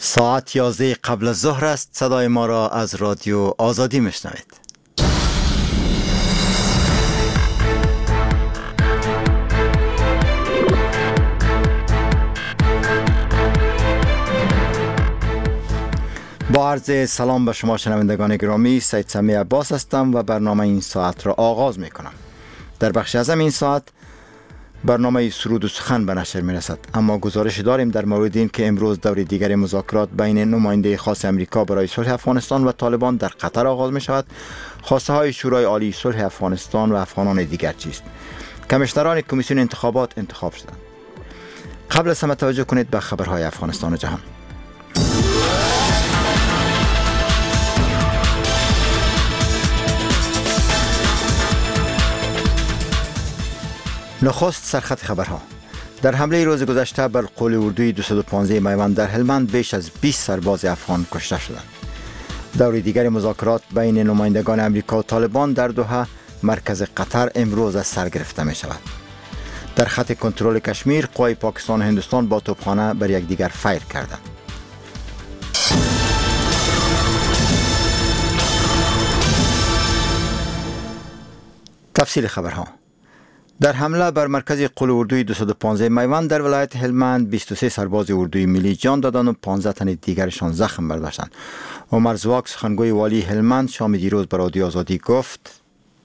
ساعت 11 قبل از ظهر است. صدای ما را از رادیو آزادی میشنوید. با عرض سلام به شما شنوندگان گرامی، سید سمی عباس هستم و برنامه این ساعت را آغاز می کنم. در بخش ازم این ساعت برنامه سرود و سخن به نشر می رسد، اما گزارش داریم در مورد این که امروز دور دیگر مذاکرات بین نماینده خاص امریکا برای صلح افغانستان و طالبان در قطر آغاز می شود. خواسته های شورای عالی صلح افغانستان و افغانان دیگر چیست؟ کمیشنران کمیسیون انتخابات انتخاب شدند. قبل از همه توجه کنید به خبرهای افغانستان و جهان. نخست سرخط خبرها. در حمله روز گذشته بر قول اردوی 215 میوند در هلمند بیش از 20 سرباز افغان کشته شدند. دور دیگر مذاکرات بین نمایندگان امریکا و طالبان در دوحه مرکز قطر امروز از سر گرفته می شود. در خط کنترل کشمیر قوای پاکستان و هندوستان با توپخانه بر یکدیگر فیر کردند. تفصیل خبرها. در حمله بر مرکز قول اردوی 215 میوند در ولایت هلمند 23 سرباز اردوی ملی جان دادند و 15 تن دیگرشان زخم برداشتند. عمر زواک سخنگوی والی هلمند شام دیروز به رادیو آزادی گفت: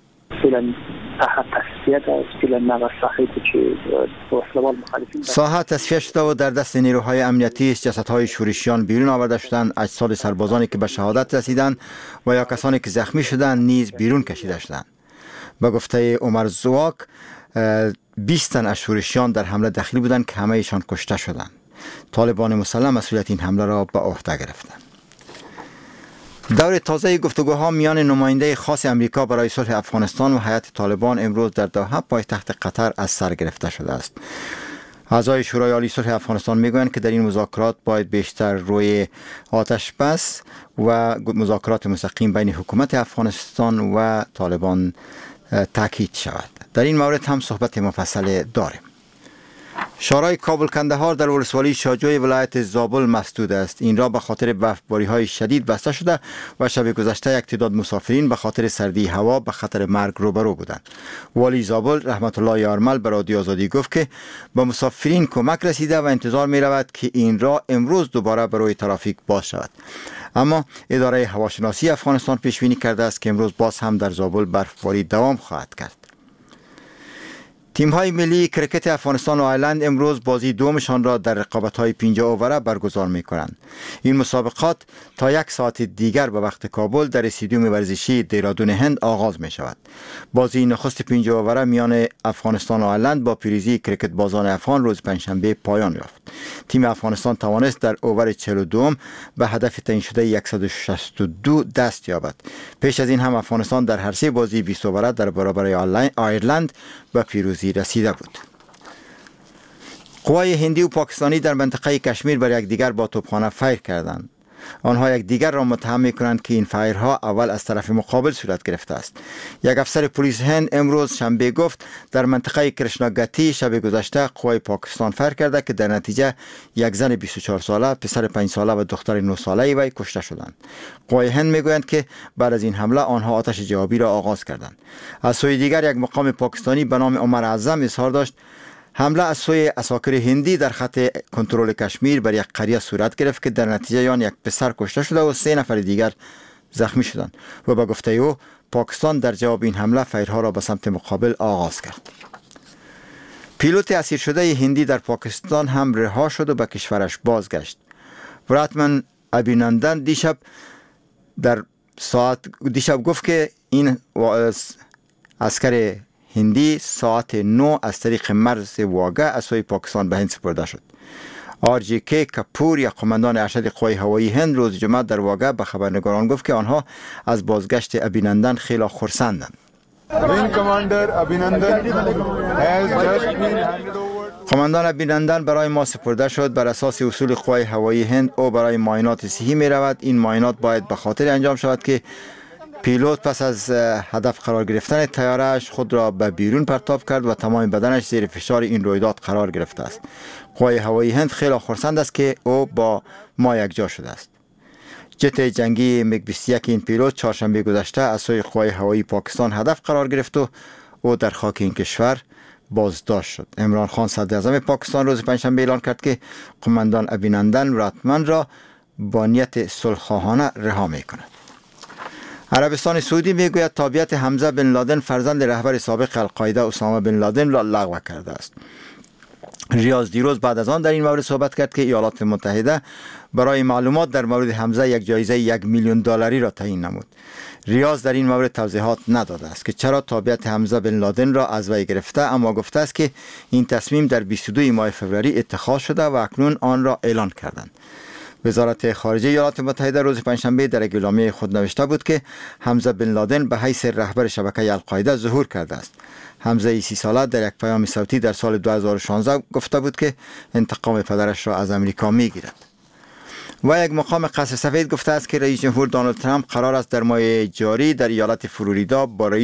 ساحه تصفیه شده و در دست نیروهای امنیتی است. جسدهای شورشیان بیرون آورده شدند. اجساد سربازانی که به شهادت رسیدند و یا کسانی که زخمی شدند نیز بیرون کشیده شدند. به گفته عمر زواک 20 تن از شورشیان در حمله دخیل بودند که همه ایشان کشته شدند. طالبان مسلح مسئولیت این حمله را به عهده گرفتند. دور تازه گفتگوها میان نماینده خاص امریکا برای صلح افغانستان و هیئت طالبان امروز در دوحه پایتخت قطر از سر گرفته شده است. اعضای شورای عالی صلح افغانستان میگویند که در این مذاکرات باید بیشتر روی آتش بس و مذاکرات مستقیم بین حکومت افغانستان و طالبان تاکید شود. در این مورد هم صحبت مفصل داریم. شورای کابل کندهار در ولسوالی شاجوی ولایت زابل مسدود است. این را به خاطر برفباری‌های شدید بسته شده و شب گذشته یک تعداد مسافرین به خاطر سردی هوا به خطر مرگ روبرو بودند. والی زابل رحمت الله یارمل به رادیو آزادی گفت که به مسافرین کمک رسیده و انتظار می رود که این را امروز دوباره برای ترافیک باز شود. اما اداره هواشناسی افغانستان پیش بینی کرده است که امروز باز هم در زابل برفباری دوام خواهد کرد. تیم‌های ملی کرکت افغانستان و آیرلند امروز بازی دومشان را در رقابت‌های 50 اووره برگزار می‌کنند. این مسابقات تا 1 ساعت دیگر به وقت کابل در استادیوم ورزشی دیرادون هند آغاز می‌شود. بازی نخست 50 اووره میان افغانستان و آیرلند با پیروزی کرکت بازان افغان روز پنجشنبه پایان یافت. تیم افغانستان توانست در اوور 42 به هدف تعیین شده 162 دست یابد. پیش از این هم افغانستان در هر سه بازی 20 اووره در برابر آیرلند به پیروزی رسیده بود. قوای هندی و پاکستانی در منطقه کشمیر بر یکدیگر با توپخانه فیر کردند. آنها یکدیگر را متهم می‌کنند که این فایرها اول از طرف مقابل صورت گرفته است. یک افسر پلیس هند امروز شنبه گفت در منطقه کرشناگاتی شب گذشته قوای پاکستان فیر کرده که در نتیجه یک زن 24 ساله، پسر 5 ساله و دختر 9 ساله وی کشته شدند. قوای هند میگویند که بعد از این حمله آنها آتش جوابی را آغاز کردند. از سوی دیگر یک مقام پاکستانی به نام عمر اعظم اظهار داشت حمله از سوی عساکر هندی در خط کنترل کشمیر بر یک قریه صورت گرفت که در نتیجه آن یک پسر کشته شده و 3 نفر دیگر زخمی شدند و به گفته او پاکستان در جواب این حمله فایرها را به سمت مقابل آغاز کرد. پیلوت اسیر شده هندی در پاکستان هم رها شد و به کشورش بازگشت. وراتمن ابینندن دیشب گفت که این عسکر هندی ساعت 9 از طریق مرز واگه از سوی پاکستان به هند سپرده شد. RGK کپور یا قماندان ارشد قوای هوایی هند روز جمعه در واگه به خبرنگاران گفت که آنها از بازگشت ابینندن خیلی خرسندند. قماندان ابینندن برای ما سپرده شد. بر اساس اصول قوای هوایی هند او برای معاینات صحی می رود. این معاینات باید به خاطر انجام شود که پیلوت پس از هدف قرار گرفتن طیاره‌اش خود را به بیرون پرتاب کرد و تمام بدنش زیر فشار این رویداد قرار گرفته است. قوای هوایی هند خیلی خرسند است که او با ما یکجا شده است. جت جنگی میگ 21 این پیلوت چهارشنبه گذشته از سوی قوای هوایی پاکستان هدف قرار گرفت و او در خاک این کشور بازداشت شد. عمران خان صدر اعظم پاکستان روز پنجشنبه اعلان کرد که قماندان ابینندن راتمن را با نیت صلح‌خواهانه رها می‌کند. عربستان سعودی میگوید تابعیت حمزه بن لادن فرزند رهبر سابق القاعده اسامه بن لادن را لغو کرده است. ریاض دیروز بعد از آن در این مورد صحبت کرد که ایالات متحده برای معلومات در مورد حمزه یک جایزه $1 میلیون را تعیین نمود. ریاض در این مورد توضیحات نداده است که چرا تابعیت حمزه بن لادن را از وی گرفته، اما گفته است که این تصمیم در 22 ماه فوریه اتخاذ شده و اکنون آن را اعلان کردند. وزارت خارجه ایالات متحده روز پنجشنبه در اعلامیه خود نوشته بود که حمزه بن لادن به حیث رهبر شبکه القاعده ظهور کرده است. حمزه 30 ساله در یک پیام صوتی در سال 2016 گفته بود که انتقام پدرش را از امریکا میگیرد. و یک مقام قصر سفید گفته است که رئیس جمهور دونالد ترامپ قرار است در ماه جاری در ایالت فلوریدا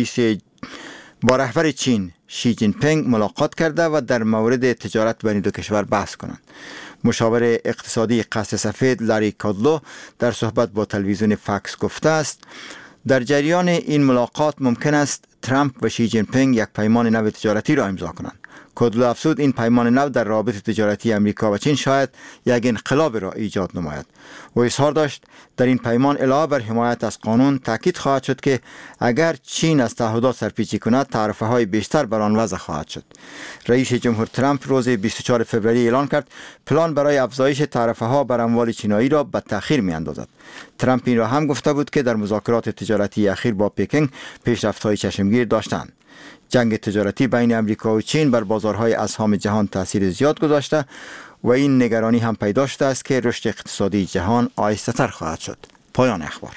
با رهبر چین شی جین پینگ ملاقات کرده و در مورد تجارت بین دو کشور بحث کنند. مشاور اقتصادی قصر سفید لاری کادلو در صحبت با تلویزیون فاکس گفته است در جریان این ملاقات ممکن است ترامپ و شی جین پینگ یک پیمان نو تجارتی را امضا کنند. کادلو افزود این پیمان نو در رابطه تجارتی امریکا و چین شاید یک انقلاب را ایجاد نماید. و اظهار داشت در این پیمان علاوه بر حمایت از قانون تاکید خواهد شد که اگر چین از تعهدات سرپیچی کند تعرفه های بیشتر بر آن وضع خواهد شد. رئیس جمهور ترامپ روز 24 فوریه اعلان کرد پلان برای افزایش تعرفه ها بر اموال چینایی را به تأخیر میاندازد. ترامپ این را هم گفته بود که در مذاکرات تجارتی اخیر با پکینگ پیشرفت‌های چشمگیر داشتند. جنگ تجارتی بین امریکا و چین بر بازارهای اسهام جهان تاثیر زیاد گذاشته و این نگرانی هم پیدا شده است که رشد اقتصادی جهان آهسته‌تر خواهد شد. پایان اخبار.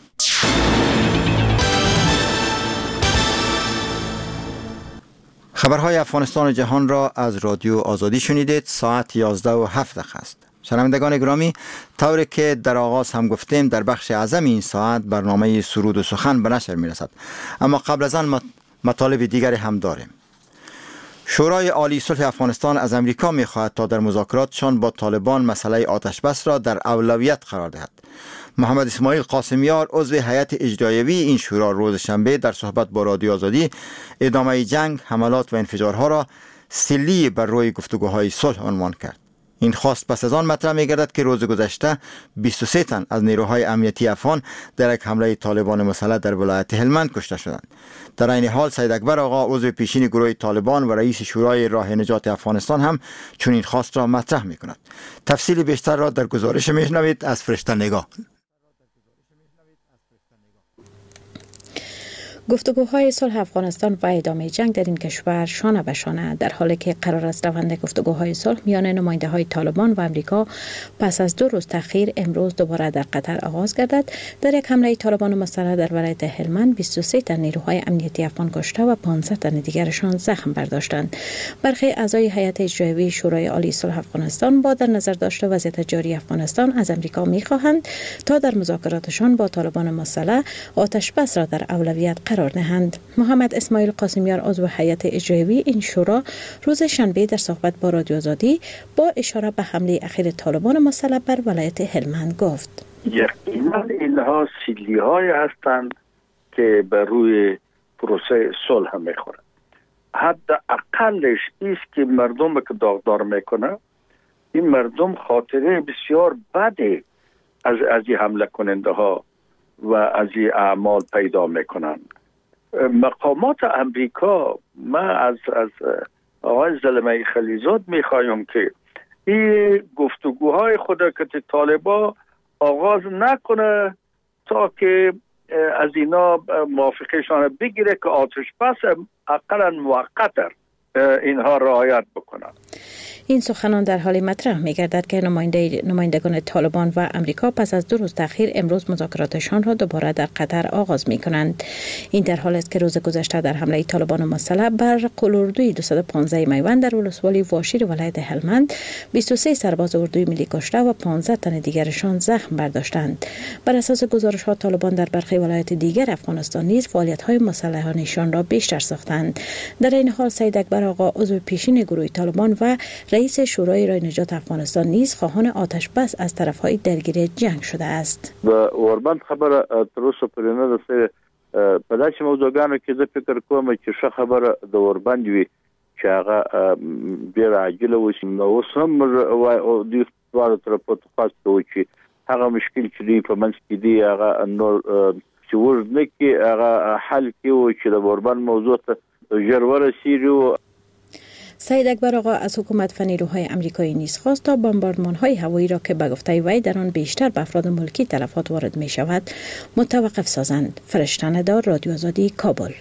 خبرهای افغانستان و جهان را از رادیو آزادی شنیدید. ساعت 11:07 است. شنوندگان گرامی، طوری که در آغاز هم گفتیم در بخش اعظم این ساعت برنامه سرود و سخن به نشر می‌رسد، اما قبل از آن مطالب دیگری هم داریم. شورای عالی صلح افغانستان از امریکا می‌خواهد تا در مذاکراتشان با طالبان مسئله آتش بس را در اولویت قرار دهد. محمد اسماعیل قاسمیار عضو هیئت اجرایوی این شورا روز شنبه در صحبت با رادیو آزادی ادامه جنگ، حملات و انفجارها را سلی بر روی گفتگوهای صلح عنوان کرد. این خواست پس از آن مطرح می‌گردد که روز گذشته 23 تن از نیروهای امنیتی افغان در یک حمله طالبان مسلح در ولایت هلمند کشته شدند. در این حال سید اکبر آقا عضو پیشین گروه طالبان و رئیس شورای راه نجات افغانستان هم چنین خواست را مطرح می‌کند. تفصیل بیشتر را در گزارش می‌شنوید از فرشته نگاه. گفتگوهای صلح افغانستان و ادامه جنگ در این کشور شانه به شانه، در حالی که قرار است روند گفتگوهای صلح میان نماینده‌های طالبان و امریکا پس از 2 روز تأخیر امروز دوباره در قطر آغاز گردد. در یک حمله طالبان مسلح در ولایت هلمند 23 تن نیروهای امنیتی افغان کشته و 15 تن دیگرشان زخم برداشتند. برخی اعضای هیئت اجرایوی شورای عالی صلح افغانستان با در نظر داشته وضعیت جاری افغانستان از امریکا می‌خواهند تا در مذاکراتشان با طالبان مسلح آتش بس را در اولویت قرار دهند. محمد اسماعیل قاسمیار عضو هیئت اجرایوی این شورا روز شنبه در صحبت با رادیو آزادی با اشاره به حمله اخیر طالبان مسلح بر ولایت هلمند گفت: یقینا اینها سیلی‌های هستند که بر روی پروسه صلح میخورند. حداقلش است که مردم که داغدار میکنه، این مردم خاطره بسیار بده از این حمله کننده ها و از این اعمال پیدا میکنند. مقامات امریکا، من از آقای زلمه خلیزاد میخوایم که این گفتگوهای خود که طالبا آغاز نکنه تا که از اینا موافقشان بگیره که آتش بس اقلا موقت اینها رعایت بکنن. این سخنان در حالی مطرح می‌گردد که نمایندگان طالبان و امریکا پس از 2 روز تأخیر امروز مذاکراتشان را دوباره در قطر آغاز می‌کنند. این در حالی است که روز گذشته در حمله طالبان مسلح بر قلاردوی 215 میوند در ولسوالی واشیر ولایت هلمند 23 سرباز اردوی ملی کشته و 15 تن دیگرشان زخم برداشتند. بر اساس گزارش‌ها طالبان در برخی ولایات دیگر افغانستان نیز فعالیت‌های مسلحانه‌شان را بیشتر ساختند. در این حال سید اکبر آقا عضو پیشین گروه طالبان و و رئیس شورای رای نجات افغانستان نیز خواهان آتش بس از طرفهای درگیر جنگ شده است. و وربند خبره تر اوسه پورې نه ده په داسې موضوعګانو کې زه فکر کوم چې ښه خبره د وربند وي چې هغه ډېره عاجله وشي. نو اوس هم دوی دواړو طرفو ته خواست کوي چې هغه مشکل چې دوی په منځ کې دي هغه نور چې اوږد نه کړي، هغه حل کړي چې د وربند موضوع ته ژر ورسیږي. سید اکبر آقا از حکومت و نیروهای آمریکایی نیز خواست تا بمباردمان‌های هوایی را که به گفته وی در آن بیشتر به افراد ملکی تلفات وارد می‌شود متوقف سازند. فرشته ندار، رادیو آزادی، کابل.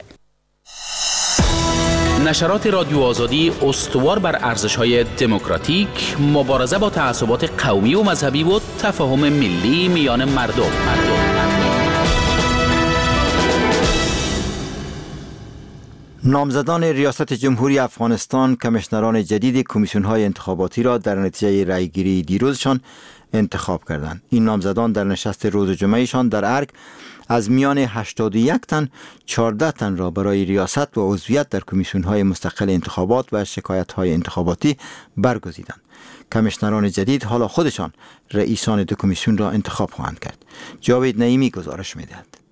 نشرات رادیو آزادی استوار بر ارزش‌های دموکراتیک، مبارزه با تعصبات قومی و مذهبی و تفاهم ملی میان مردم. نامزدان ریاست جمهوری افغانستان کمیشنران جدید کمیسیون‌های انتخاباتی را در نتیجه رأیگیری دیروزشان انتخاب کردند. این نامزدان در نشست روز جمعهشان در ارگ از میان 81 تن 14 تن را برای ریاست و عضویت در کمیسیون‌های مستقل انتخابات و شکایت‌های انتخاباتی برگزیدند. کمیشنران جدید حالا خودشان رئیسان دو کمیسیون را انتخاب خواهند کرد. جاوید نعیمی گزارش می‌دهد.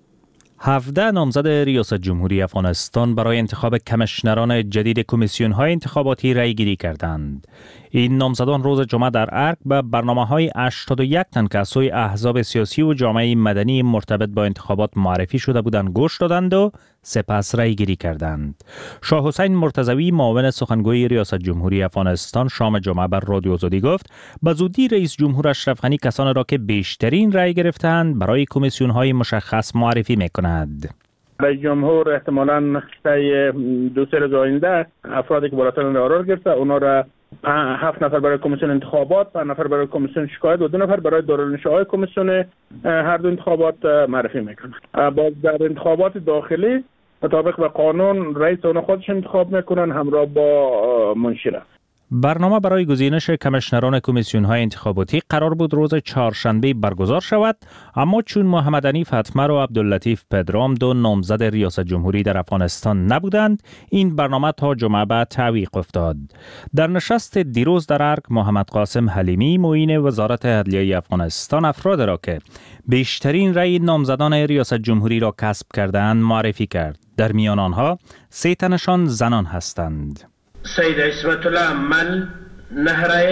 17 نامزد ریاست جمهوری افغانستان برای انتخاب کمیشنران جدید کمیسیون‌های انتخاباتی رأی‌گیری کردند. این نامزدان روز جمعه در ارگ به برنامه‌های 81 تن که از سوی احزاب سیاسی و جامعه مدنی مرتبط با انتخابات معرفی شده بودند گوش دادند و سپس رأی‌گیری کردند. شاه حسین مرتضوی معاون سخنگوی ریاست جمهوری افغانستان شام جمعه بر رادیو آزادی گفت به زودی رئیس جمهور اشرف غنی کسانی را که بیشترین رأی گرفتند برای کمیسیون‌های مشخص معرفی می‌کند. رئیس جمهور احتمالاً طی 2-3 روز آینده افرادی که بالاتر قرار گرفته اونا را 7 نفر برای کمیسیون انتخابات، 5 نفر برای کمیسیون شکایت و 2 نفر برای دارالنشان‌های کمیسیون هر دو انتخابات معرفی میکنند. باز در انتخابات داخلی مطابق به قانون رئیس اونا خودش انتخاب میکنن همراه با منشی. برنامه برای گزینش کمیشنران کمیسیون‌های انتخاباتی قرار بود روز چهارشنبه برگزار شود، اما چون محمد حنیف حتمر و عبداللطیف پدرام دو نامزد ریاست جمهوری در افغانستان نبودند، این برنامه تا جمعه بعد تعویق افتاد. در نشست دیروز در ارگ محمد قاسم حلیمی معین وزارت عدلیه افغانستان افراد را که بیشترین رأی نامزدان ریاست جمهوری را کسب کردند معرفی کرد. در میان آنها 3 تنشان زنان هستند. سید اسمت الله مل 9 رای،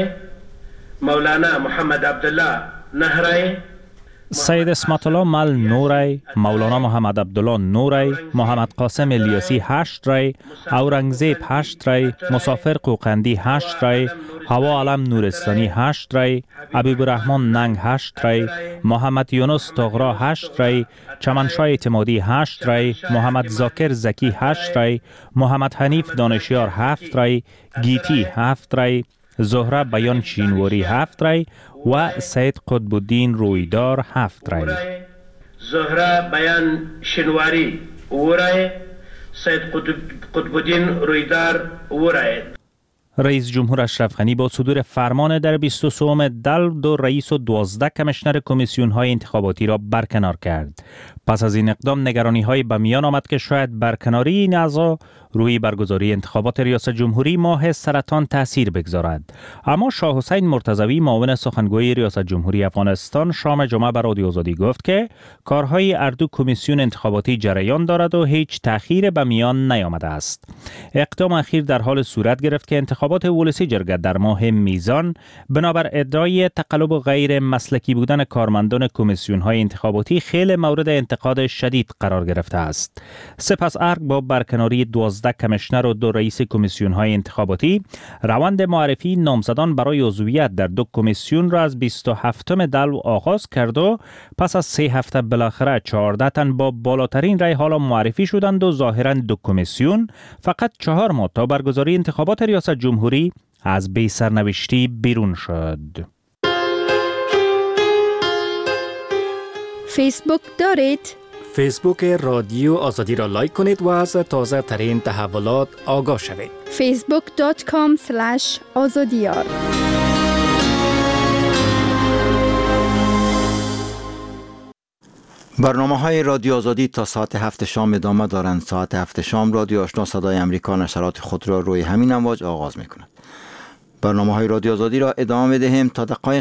مولانا محمد عبدالله 9 رای، سید اسمت الله مل 9 رای، مولانا محمد عبدالله 9 رای، محمد قاسم الیاسی 8 رای، اورنگزیب 8 رای، مسافر قوقندی 8 رای، هوا علم نورستانی 8 رای، حبیب الرحمن ننگ 8 رای، محمد یونس طغرا 8 رای، چمنشاه اعتمادی 8 رای، محمد ذاکر زکی 8 رای، محمد حنیف دانشیار 7 رای، گیتی 7 رای، زهره بیان شینواری 7 رای و سید قطب الدین رویدار 7 رای. زهره بیان شینواری او رای، سید قطب الدین رویدار او رای. رئیس جمهور اشرف غنی با صدور فرمان در 23 دلو 2 رئیس و 12 کمیشنر کمیسیون‌های انتخاباتی را برکنار کرد. پس از این اقدام نگرانی‌های به میان آمد که شاید برکناری این اعضا روی برگزاری انتخابات ریاست جمهوری ماه سرطان تأثیر بگذارد. اما شاه حسین مرتضوی معاون سخنگوی ریاست جمهوری افغانستان شام جمعه بر رادیو آزادی گفت که کارهای اردو کمیسیون انتخاباتی جریان دارد و هیچ تأخیر به میان نیامده است. اقدام اخیر در حال صورت گرفت که انتخابات ولسی جرگه در ماه میزان بنابر ادعای تقلب و غیر مسلکی بودن کارمندان کمیسیون‌های انتخاباتی خیلی مورد انتقاد شدید قرار گرفته است. سپس ارگ با برکناری 12 کمیشنر و 2 رئیس کمیسیون‌های انتخاباتی روند معرفی نامزدان برای عضویت در 2 کمیسیون را از 27 دلو آغاز کرد و پس از 3 هفته بالاخره 14 تن با بالاترین رأی حالا معرفی شدند و ظاهراً 2 کمیسیون فقط 4 ماه تا برگزاری انتخابات ریاست جمهوری از بی سرنوشتی بیرون شد. فیسبوک دارید؟ فیسبوک رادیو آزادی را لایک کنید و از تازه ترین تحولات آگاه شوید. facebook.com/azadiyar. برنامه‌های رادیو آزادی تا ساعت 7 شام ادامه دارند. ساعت 7 شام رادیو آشنا صدای امریکا نشرات خود را روی همین امواج آغاز می‌کند. برنامه های رادیو آزادی را ادامه دهیم تا دقایق